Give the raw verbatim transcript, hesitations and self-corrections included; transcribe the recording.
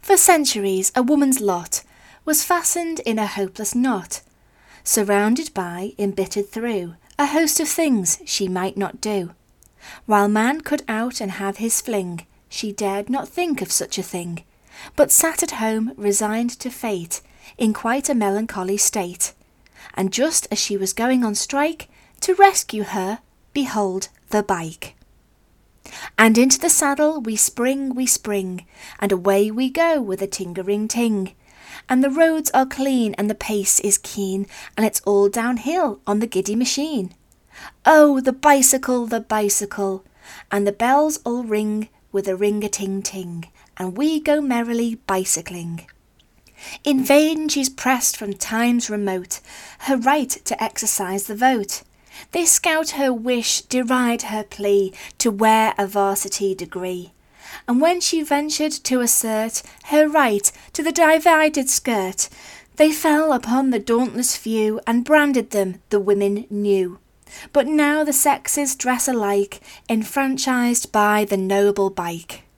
For centuries a woman's lot was fastened in a hopeless knot, surrounded by, embittered through, a host of things she might not do. While man could out and have his fling, she dared not think of such a thing, but sat at home resigned to fate, in quite a melancholy state. And just as she was going on strike, to rescue her, behold the bike. And into the saddle we spring, we spring, and away we go with a ting-a-ring-ting. And the roads are clean and the pace is keen, and it's all downhill on the giddy machine. Oh, the bicycle, the bicycle, and the bells all ring with a ring-a-ting-ting, and we go merrily bicycling. In vain she's pressed from times remote her right to exercise the vote. They scout her wish, deride her plea to wear a varsity degree. And when she ventured to assert her right to the divided skirt, they fell upon the dauntless few and branded them the women new. But now the sexes dress alike, enfranchised by the noble bike.